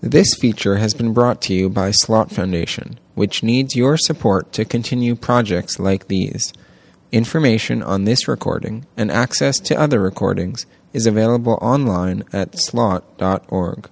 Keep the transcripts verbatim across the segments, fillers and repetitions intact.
This feature has been brought to you by Slot Foundation, which needs your support to continue projects like these. Information on this recording and access to other recordings is available online at slot dot org.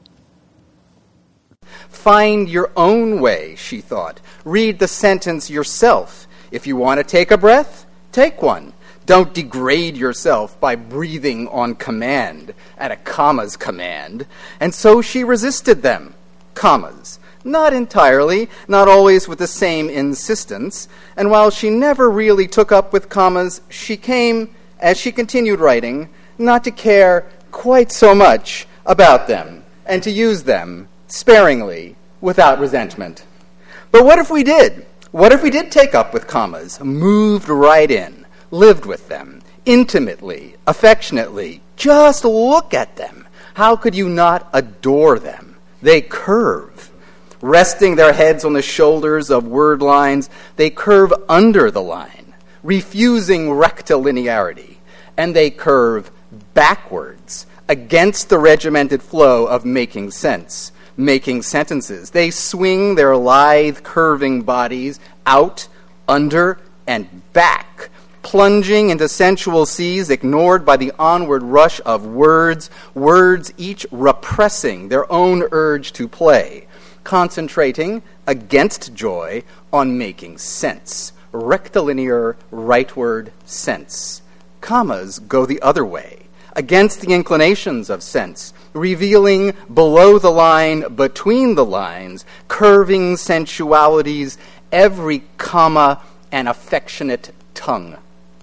Find your own way, she thought. Read the sentence yourself. If you want to take a breath, take one. Don't degrade yourself by breathing on command, at a comma's command. And so she resisted them. Commas. Not entirely, not always with the same insistence. And while she never really took up with commas, she came, as she continued writing, not to care quite so much about them, and to use them sparingly, without resentment. But what if we did? What if we did take up with commas, moved right in, lived with them, intimately, affectionately? Just look at them. How could you not adore them? They curve. Resting their heads on the shoulders of word lines, they curve under the line, refusing rectilinearity, and they curve backwards, against the regimented flow of making sense, making sentences. They swing their lithe, curving bodies out, under, and back, plunging into sensual seas ignored by the onward rush of words, words each repressing their own urge to play, concentrating, against joy, on making sense, rectilinear, rightward sense. Commas go the other way, against the inclinations of sense, revealing below the line, between the lines, curving sensualities, every comma an affectionate tongue.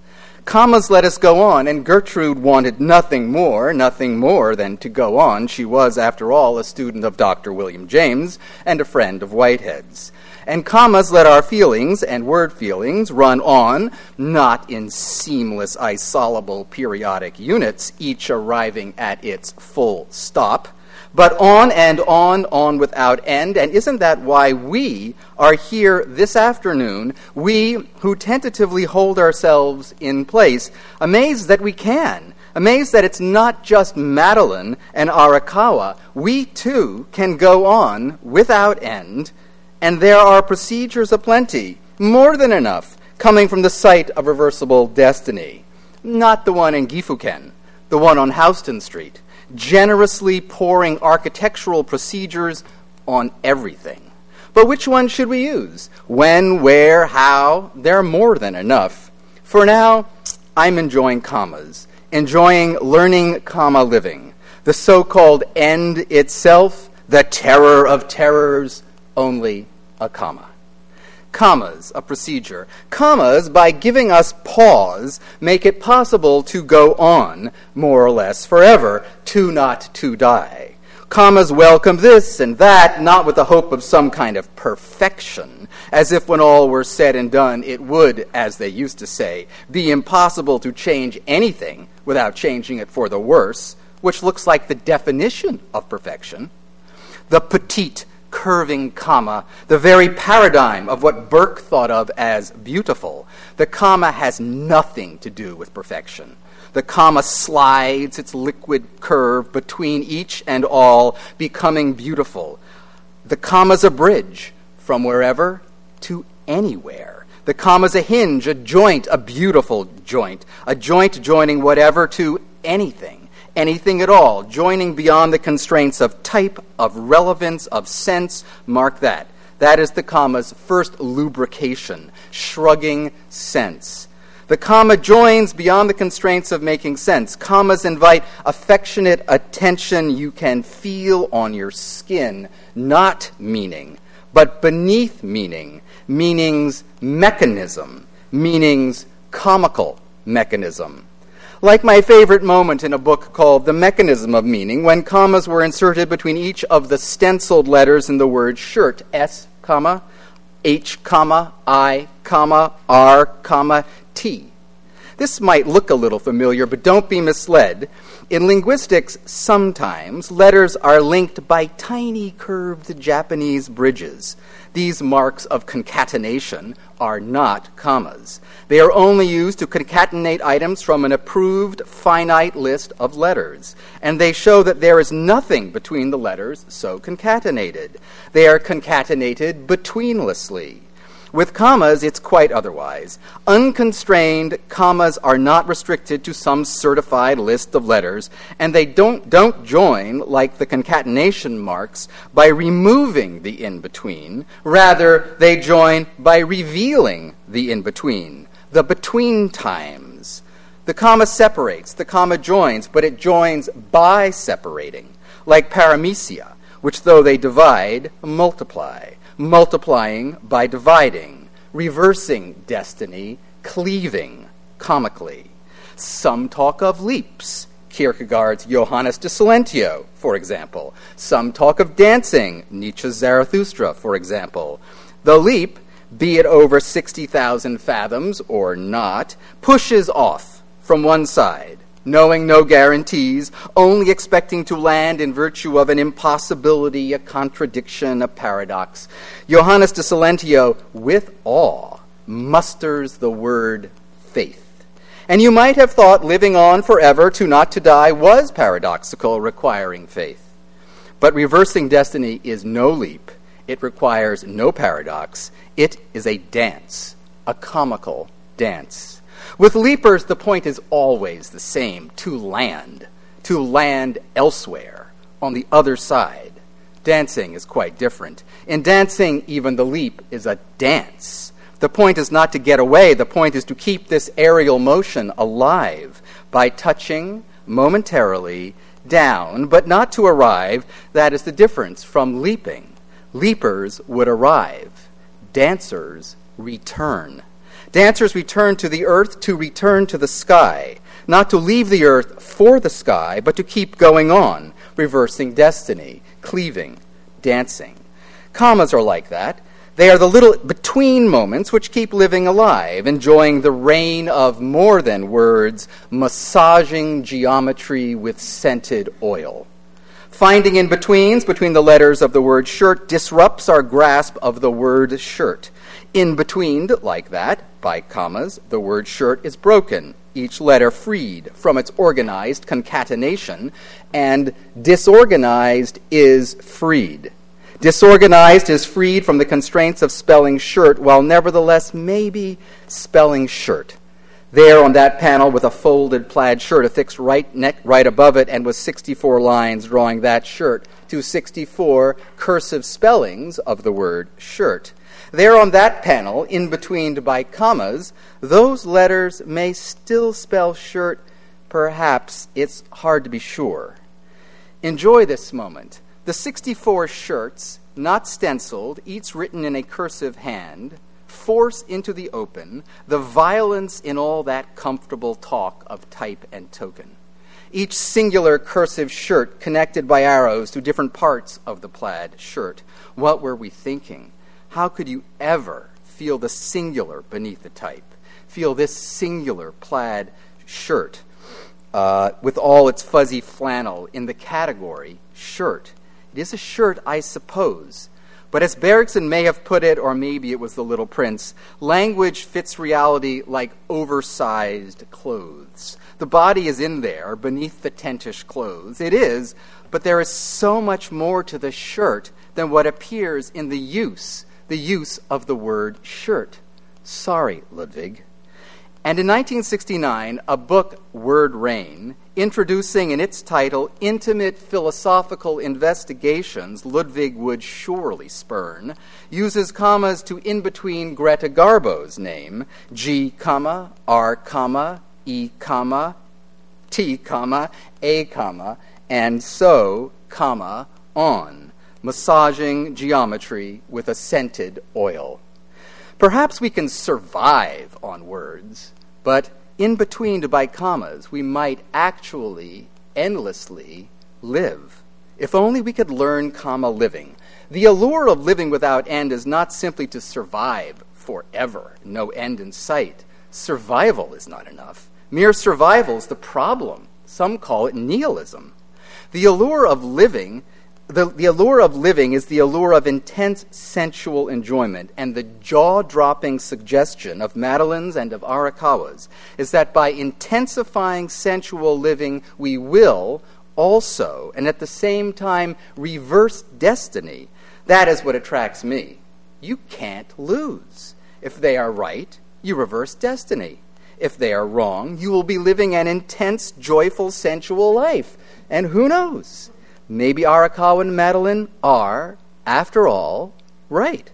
Commas let us go on, and Gertrude wanted nothing more, nothing more than to go on. She was, after all, a student of Doctor William James and a friend of Whitehead's. And commas let our feelings and word feelings run on, not in seamless, isolable periodic units, each arriving at its full stop, but on and on, on without end. And isn't that why we are here this afternoon, we who tentatively hold ourselves in place, amazed that we can, amazed that it's not just Madeline and Arakawa. We, too, can go on without end, and there are procedures aplenty, more than enough, coming from the site of reversible destiny. Not the one in Gifuken, the one on Houston Street, generously pouring architectural procedures on everything. But which one should we use? When, where, how? They're more than enough. For now, I'm enjoying commas, enjoying learning comma living, the so-called end itself, the terror of terrors, only a comma. Commas, a procedure. Commas, by giving us pause, make it possible to go on, more or less forever, to not to die. Commas welcome this and that, not with the hope of some kind of perfection, as if when all were said and done, it would, as they used to say, be impossible to change anything without changing it for the worse, which looks like the definition of perfection. The petite, curving comma, the very paradigm of what Burke thought of as beautiful. The comma has nothing to do with perfection. The comma slides its liquid curve between each and all, becoming beautiful. The comma's a bridge from wherever to anywhere. The comma's a hinge, a joint, a beautiful joint, a joint joining whatever to anything. Anything at all, joining beyond the constraints of type, of relevance, of sense. Mark that. That is the comma's first lubrication, shrugging sense. The comma joins beyond the constraints of making sense. Commas invite affectionate attention you can feel on your skin, not meaning, but beneath meaning, meaning's mechanism, meaning's comical mechanism. Like my favorite moment in a book called The Mechanism of Meaning, when commas were inserted between each of the stenciled letters in the word shirt, S, comma, H, comma, I, comma, R, comma, T. This might look a little familiar, but don't be misled. In linguistics, sometimes letters are linked by tiny curved Japanese bridges. These marks of concatenation are not commas. They are only used to concatenate items from an approved finite list of letters, and they show that there is nothing between the letters so concatenated. They are concatenated betweenlessly. With commas, it's quite otherwise. Unconstrained, commas are not restricted to some certified list of letters, and they don't, don't join, like the concatenation marks, by removing the in-between. Rather, they join by revealing the in-between, the between times. The comma separates, the comma joins, but it joins by separating, like paramecia, which though they divide, multiply. Multiplying by dividing, reversing destiny, cleaving comically. Some talk of leaps, Kierkegaard's Johannes de Silentio, for example. Some talk of dancing, Nietzsche's Zarathustra, for example. The leap, be it over sixty thousand fathoms or not, pushes off from one side, knowing no guarantees, only expecting to land in virtue of an impossibility, a contradiction, a paradox. Johannes de Silentio, with awe, musters the word faith. And you might have thought living on forever to not to die was paradoxical, requiring faith. But reversing destiny is no leap. It requires no paradox. It is a dance, a comical dance. With leapers, the point is always the same, to land, to land elsewhere, on the other side. Dancing is quite different. In dancing, even the leap is a dance. The point is not to get away. The point is to keep this aerial motion alive by touching momentarily down, but not to arrive. That is the difference from leaping. Leapers would arrive. Dancers return. Dancers return to the earth to return to the sky, not to leave the earth for the sky, but to keep going on, reversing destiny, cleaving, dancing. Commas are like that. They are the little between moments which keep living alive, enjoying the reign of more than words, massaging geometry with scented oil. Finding in-betweens between the letters of the word shirt disrupts our grasp of the word shirt. In-betweened, like that, by commas, the word shirt is broken, each letter freed from its organized concatenation, and disorganized is freed. Disorganized is freed from the constraints of spelling shirt, while nevertheless maybe spelling shirt. There on that panel with a folded plaid shirt affixed right neck right above it, and with sixty-four lines drawing that shirt to sixty-four cursive spellings of the word shirt. There on that panel, in betweened by commas, those letters may still spell shirt. Perhaps it's hard to be sure. Enjoy this moment. The sixty-four shirts, not stenciled, each written in a cursive hand, force into the open the violence in all that comfortable talk of type and token. Each singular cursive shirt connected by arrows to different parts of the plaid shirt. What were we thinking? How could you ever feel the singular beneath the type? Feel this singular plaid shirt uh, with all its fuzzy flannel in the category shirt. It is a shirt, I suppose. But as Bergson may have put it, or maybe it was the Little Prince, language fits reality like oversized clothes. The body is in there, beneath the tentish clothes. It is, but there is so much more to the shirt than what appears in the use, the use of the word shirt. Sorry, Ludwig. And in nineteen sixty-nine, a book, Word Rain, introducing in its title intimate philosophical investigations Ludwig would surely spurn, uses commas to in-between Greta Garbo's name, G, comma, R, comma, E, comma, T, comma, A, comma, and so, comma, on, massaging geometry with a scented oil. Perhaps we can survive on words, but in between by commas, we might actually endlessly live. If only we could learn comma living. The allure of living without end is not simply to survive forever, no end in sight. Survival is not enough. Mere survival's the problem. Some call it nihilism. The allure of living, the, the allure of living is the allure of intense sensual enjoyment, and the jaw-dropping suggestion of Madeline's and of Arakawa's is that by intensifying sensual living, we will also, and at the same time, reverse destiny. That is what attracts me. You can't lose. If they are right, you reverse destiny. If they are wrong, you will be living an intense, joyful, sensual life. And who knows? Maybe Arakawa and Madeline are, after all, right.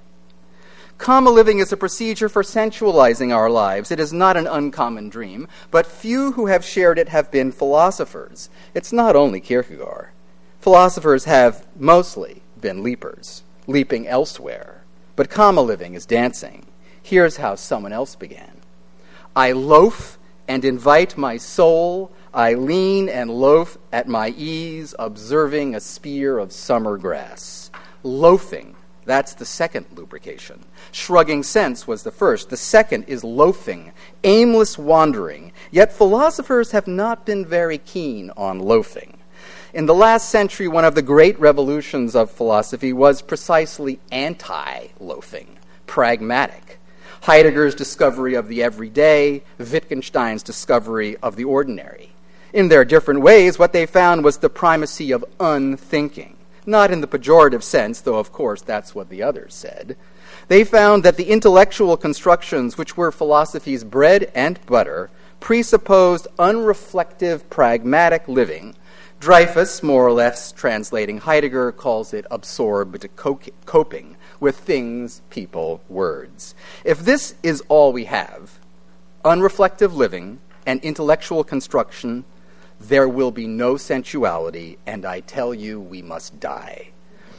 Kama living is a procedure for sensualizing our lives. It is not an uncommon dream, but few who have shared it have been philosophers. It's not only Kierkegaard. Philosophers have mostly been leapers, leaping elsewhere. But Kama living is dancing. Here's how someone else began. I loaf and invite my soul. I lean and loaf at my ease, observing a spear of summer grass. Loafing, that's the second lubrication. Shrugging sense was the first. The second is loafing, aimless wandering. Yet philosophers have not been very keen on loafing. In the last century, one of the great revolutions of philosophy was precisely anti-loafing, pragmatic. Heidegger's discovery of the everyday, Wittgenstein's discovery of the ordinary. In their different ways, what they found was the primacy of unthinking. Not in the pejorative sense, though of course that's what the others said. They found that the intellectual constructions which were philosophy's bread and butter presupposed unreflective, pragmatic living. Dreyfus, more or less translating Heidegger, calls it absorbed coping with things, people, words. If this is all we have, unreflective living and intellectual construction, there will be no sensuality, and I tell you, we must die.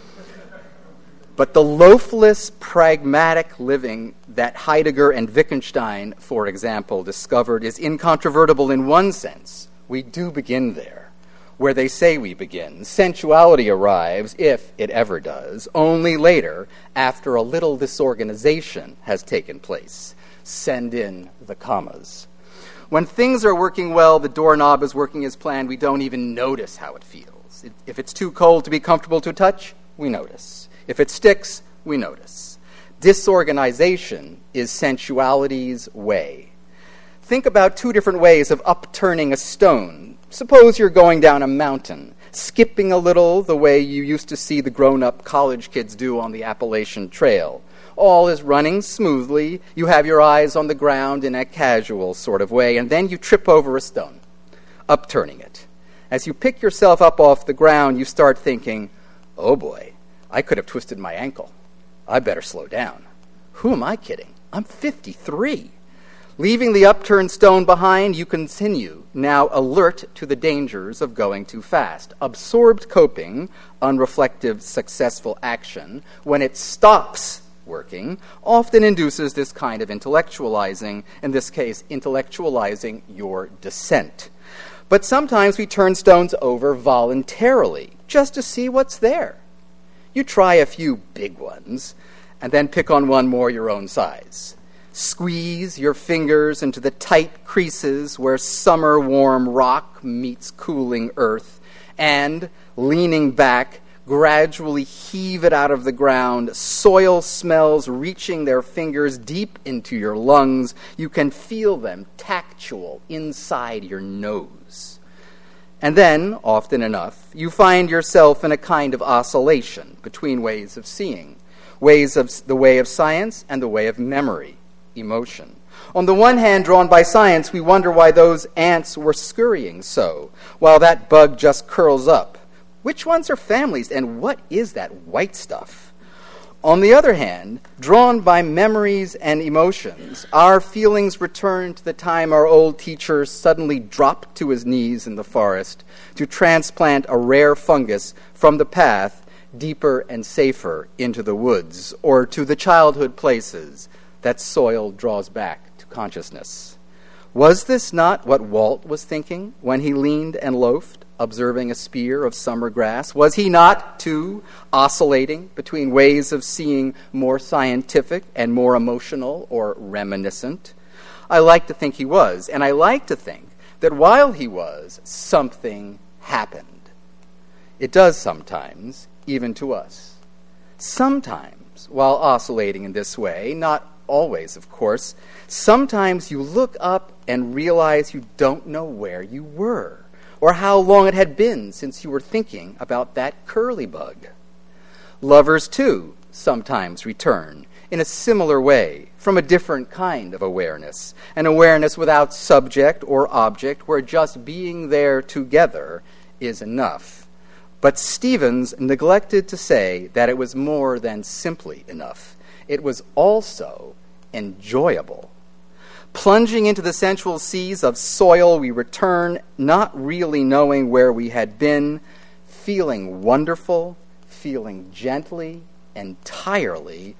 But the loafless, pragmatic living that Heidegger and Wittgenstein, for example, discovered is incontrovertible in one sense. We do begin there, where they say we begin. Sensuality arrives, if it ever does, only later, after a little disorganization has taken place. Send in the commas. When things are working well, the doorknob is working as planned, we don't even notice how it feels. It, if it's too cold to be comfortable to touch, we notice. If it sticks, we notice. Disorganization is sensuality's way. Think about two different ways of upturning a stone. Suppose you're going down a mountain, skipping a little the way you used to see the grown-up college kids do on the Appalachian Trail. All is running smoothly. You have your eyes on the ground in a casual sort of way, and then you trip over a stone, upturning it. As you pick yourself up off the ground, you start thinking, oh boy, I could have twisted my ankle. I better slow down. Who am I kidding? I'm fifty-three. Leaving the upturned stone behind, you continue, now alert to the dangers of going too fast. Absorbed coping, unreflective, successful action, when it stops working, often induces this kind of intellectualizing, in this case, intellectualizing your descent. But sometimes we turn stones over voluntarily, just to see what's there. You try a few big ones, and then pick on one more your own size. Squeeze your fingers into the tight creases where summer-warm rock meets cooling earth, and, leaning back, gradually heave it out of the ground, soil smells reaching their fingers deep into your lungs. You can feel them tactual inside your nose. And then, often enough, you find yourself in a kind of oscillation between ways of seeing, ways of the way of science and the way of memory. Emotion. On the one hand, drawn by science, we wonder why those ants were scurrying so, while that bug just curls up. Which ones are families, and what is that white stuff? On the other hand, drawn by memories and emotions, our feelings return to the time our old teacher suddenly dropped to his knees in the forest to transplant a rare fungus from the path deeper and safer into the woods, or to the childhood places that soil draws back to consciousness. Was this not what Walt was thinking when he leaned and loafed, observing a spear of summer grass? Was he not, too, oscillating between ways of seeing more scientific and more emotional or reminiscent? I like to think he was, and I like to think that while he was, something happened. It does sometimes, even to us. Sometimes, while oscillating in this way, not always, of course, sometimes you look up and realize you don't know where you were, or how long it had been since you were thinking about that curly bug. Lovers, too, sometimes return in a similar way from a different kind of awareness, an awareness without subject or object, where just being there together is enough. But Stevens neglected to say that it was more than simply enough. It was also enjoyable. Plunging into the sensual seas of soil, we return, not really knowing where we had been, feeling wonderful, feeling gently, entirely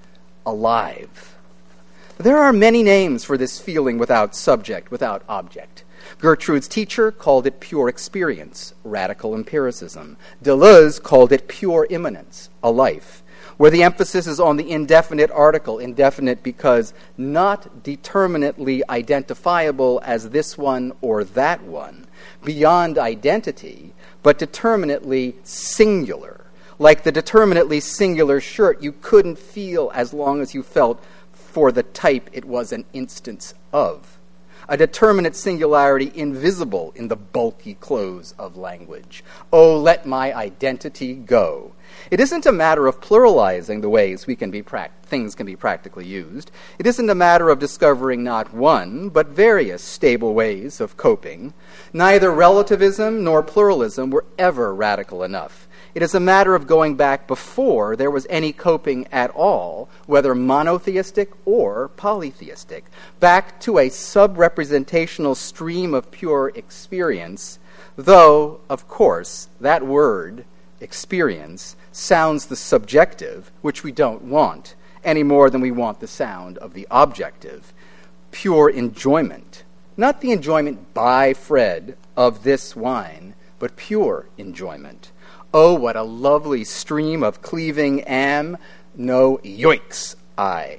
alive. There are many names for this feeling without subject, without object. Gertrude's teacher called it pure experience, radical empiricism. Deleuze called it pure immanence, a life, where the emphasis is on the indefinite article, indefinite because not determinately identifiable as this one or that one, beyond identity, but determinately singular, like the determinately singular shirt you couldn't feel as long as you felt for the type it was an instance of. A determinate singularity invisible in the bulky clothes of language. Oh, let my identity go. It isn't a matter of pluralizing the ways we can be pra- things can be practically used. It isn't a matter of discovering not one, but various stable ways of coping. Neither relativism nor pluralism were ever radical enough. It is a matter of going back before there was any coping at all, whether monotheistic or polytheistic, back to a sub-representational stream of pure experience, though, of course, that word, experience, sounds the subjective, which we don't want, any more than we want the sound of the objective. Pure enjoyment, not the enjoyment by Fred of this wine, but pure enjoyment. Oh, what a lovely stream of cleaving am, no yoiks, I.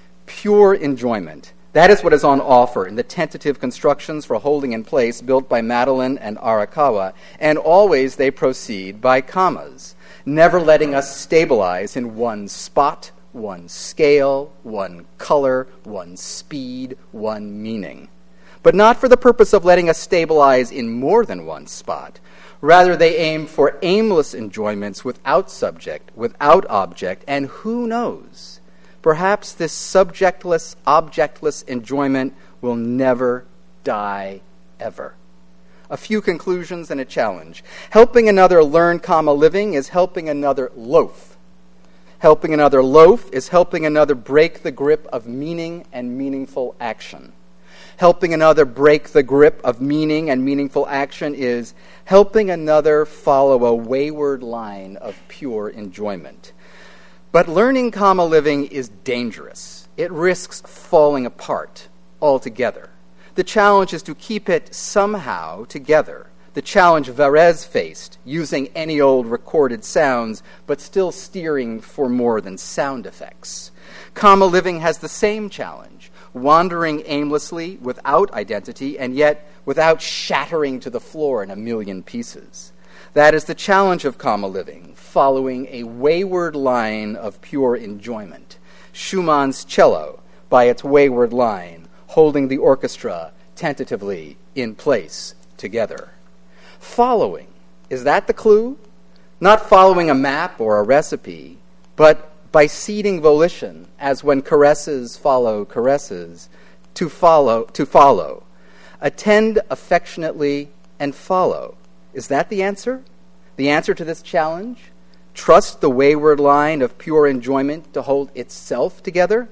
Pure enjoyment. That is what is on offer in the tentative constructions for holding in place built by Madeline and Arakawa, and always they proceed by commas, never letting us stabilize in one spot, one scale, one color, one speed, one meaning. But not for the purpose of letting us stabilize in more than one spot. Rather, they aim for aimless enjoyments without subject, without object, and who knows? Perhaps this subjectless, objectless enjoyment will never die ever. A few conclusions and a challenge. Helping another learn comma living is helping another loaf. Helping another loaf is helping another break the grip of meaning and meaningful action. Helping another break the grip of meaning and meaningful action is helping another follow a wayward line of pure enjoyment. But learning comma living is dangerous. It risks falling apart altogether. The challenge is to keep it somehow together. The challenge Varese faced, using any old recorded sounds, but still steering for more than sound effects. Comma living has the same challenge, wandering aimlessly without identity and yet without shattering to the floor in a million pieces. That is the challenge of comma living, following a wayward line of pure enjoyment. Schumann's cello, by its wayward line, holding the orchestra tentatively in place together. Following, is that the clue? Not following a map or a recipe, but by seeding volition, as when caresses follow caresses, to follow, to follow. Attend affectionately and follow. Is that the answer? The answer to this challenge? Trust the wayward line of pure enjoyment to hold itself together?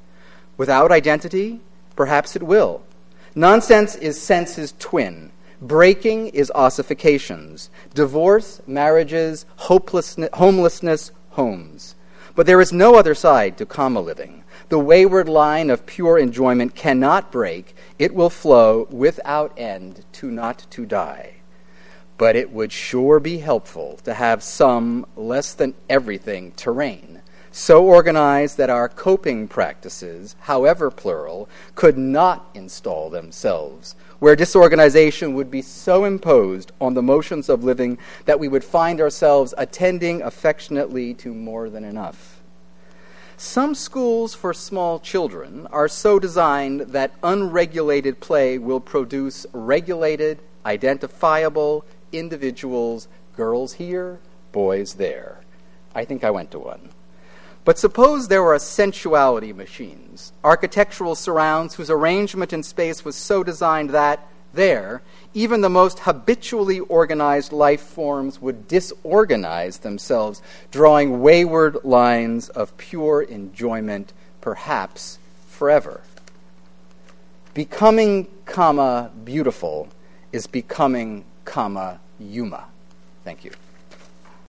Without identity, perhaps it will. Nonsense is sense's twin. Breaking is ossifications. Divorce, marriages, hopelessness, homelessness, homes. But there is no other side to comma living. The wayward line of pure enjoyment cannot break. It will flow without end to not to die. But it would sure be helpful to have some less than everything terrain, so organized that our coping practices, however plural, could not install themselves, where disorganization would be so imposed on the motions of living that we would find ourselves attending affectionately to more than enough. Some schools for small children are so designed that unregulated play will produce regulated, identifiable individuals, girls here, boys there. I think I went to one. But suppose there were sensuality machines, architectural surrounds whose arrangement in space was so designed that there, even the most habitually organized life forms would disorganize themselves, drawing wayward lines of pure enjoyment, perhaps forever. Becoming, comma, beautiful is becoming, comma, Yuma. Thank you.